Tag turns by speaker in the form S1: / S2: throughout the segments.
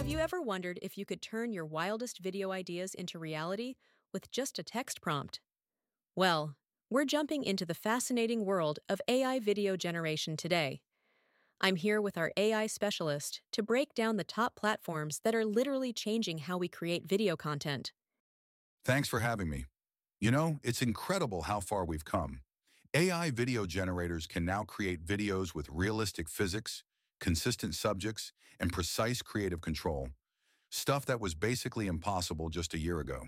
S1: Have you ever wondered if you could turn your wildest video ideas into reality with just a text prompt? Well, we're jumping into the fascinating world of AI video generation today. I'm here with our AI specialist to break down the top platforms that are literally changing how we create video content.
S2: Thanks for having me. You know, it's incredible how far we've come. AI video generators can now create videos with realistic physics, consistent subjects, and precise creative control, stuff that was basically impossible just a year ago.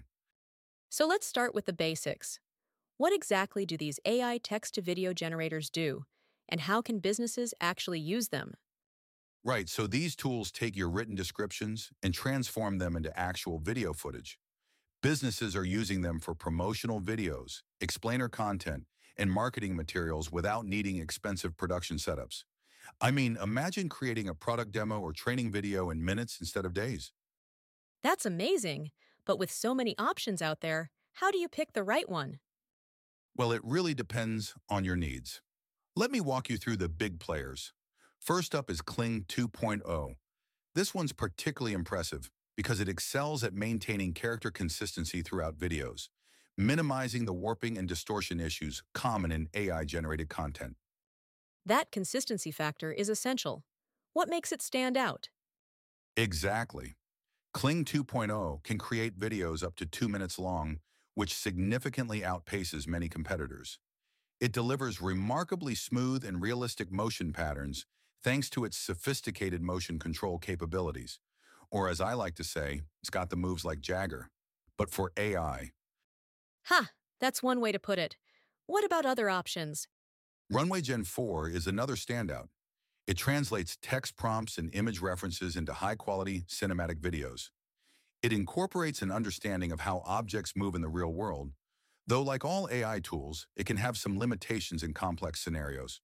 S1: So let's start with the basics. What exactly do these AI text to video generators do, and how can businesses actually use them?
S2: Right, so these tools take your written descriptions and transform them into actual video footage. Businesses are using them for promotional videos, explainer content, and marketing materials without needing expensive production setups. I mean, imagine creating a product demo or training video in minutes instead of days.
S1: That's amazing, but with so many options out there, how do you pick the right one?
S2: Well, it really depends on your needs. Let me walk you through the big players. First up is Kling 2.0. This one's particularly impressive because it excels at maintaining character consistency throughout videos, minimizing the warping and distortion issues common in AI-generated content.
S1: That consistency factor is essential. What makes it stand out?
S2: Exactly. Kling 2.0 can create videos up to 2 minutes long, which significantly outpaces many competitors. It delivers remarkably smooth and realistic motion patterns thanks to its sophisticated motion control capabilities. Or as I like to say, it's got the moves like Jagger, but for AI.
S1: Ha! That's one way to put it. What about other options?
S2: Runway Gen 4 is another standout. It translates text prompts and image references into high-quality cinematic videos. It incorporates an understanding of how objects move in the real world, though like all AI tools, it can have some limitations in complex scenarios.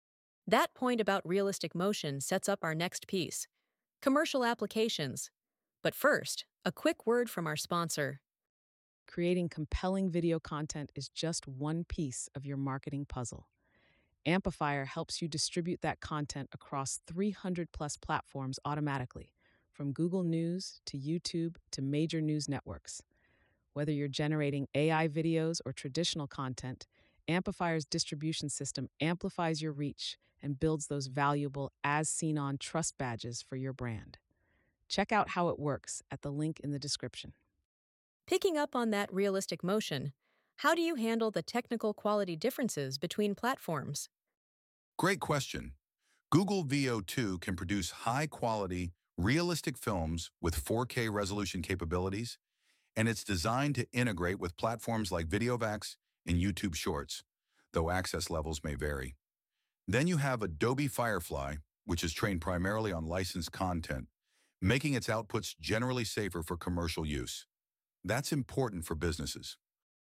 S1: That point about realistic motion sets up our next piece commercial applications. But first, a quick word from our sponsor.
S3: Creating compelling video content is just one piece of your marketing puzzle. Amplifier helps you distribute that content across 300 plus platforms automatically, from Google News to YouTube to major news networks. Whether you're generating AI videos or traditional content, Amplifier's distribution system amplifies your reach and builds those valuable as seen on trust badges for your brand. Check out how it works at the link in the description.
S1: Picking up on that realistic motion, how do you handle the technical quality differences between platforms?
S2: Great question. Google VO2 can produce high-quality, realistic films with 4K resolution capabilities, and it's designed to integrate with platforms like VideoVax and YouTube Shorts, though access levels may vary. Then you have Adobe Firefly, which is trained primarily on licensed content, making its outputs generally safer for commercial use. That's important for businesses.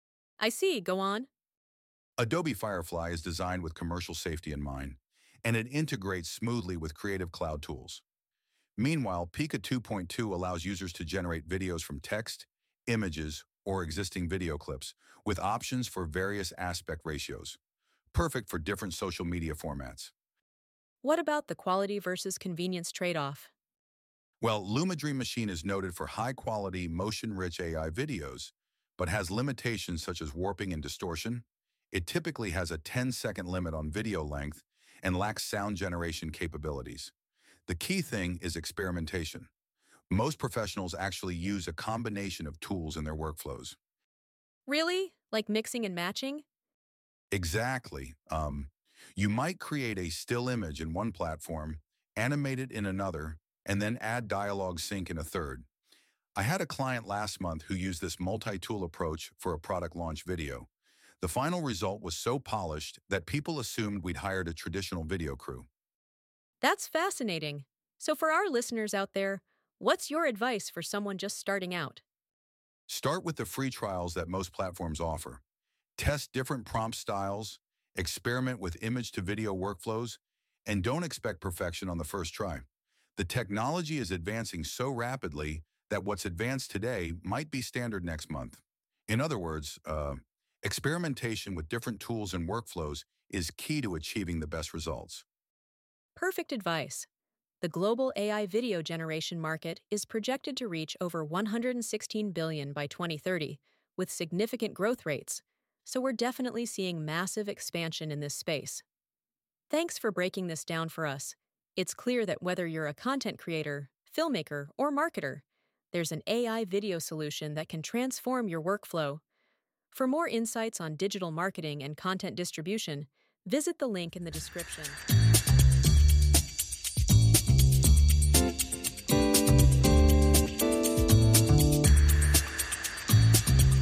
S1: I see, go on.
S2: Adobe Firefly is designed with commercial safety in mind, and it integrates smoothly with Creative Cloud tools. Meanwhile, Pika 2.2 allows users to generate videos from text, images, or existing video clips, with options for various aspect ratios, perfect for different social media formats.
S1: What about the quality versus convenience trade-off?
S2: Well, Lumadream Machine is noted for high-quality, motion-rich AI videos, but has limitations such as warping and distortion. It typically has a 10-second limit on video length and lacks sound generation capabilities. The key thing is experimentation. Most professionals actually use a combination of tools in their workflows.
S1: Really? Like mixing and matching?
S2: Exactly. You might create a still image in one platform, animate it in another, and then add dialogue sync in a third. I had a client last month who used this multi-tool approach for a product launch video. The final result was so polished that people assumed we'd hired a traditional video crew.
S1: That's fascinating. So for our listeners out there, what's your advice for someone just starting out?
S2: Start with the free trials that most platforms offer. Test different prompt styles, experiment with image-to-video workflows, and don't expect perfection on the first try. The technology is advancing so rapidly that what's advanced today might be standard next month. In other words, experimentation with different tools and workflows is key to achieving the best results.
S1: Perfect advice. The global AI video generation market is projected to reach over $116 billion by 2030, with significant growth rates, so we're definitely seeing massive expansion in this space. Thanks for breaking this down for us. It's clear that whether you're a content creator, filmmaker, or marketer, there's an AI video solution that can transform your workflow. For more insights on digital marketing and content distribution, visit the link in the description.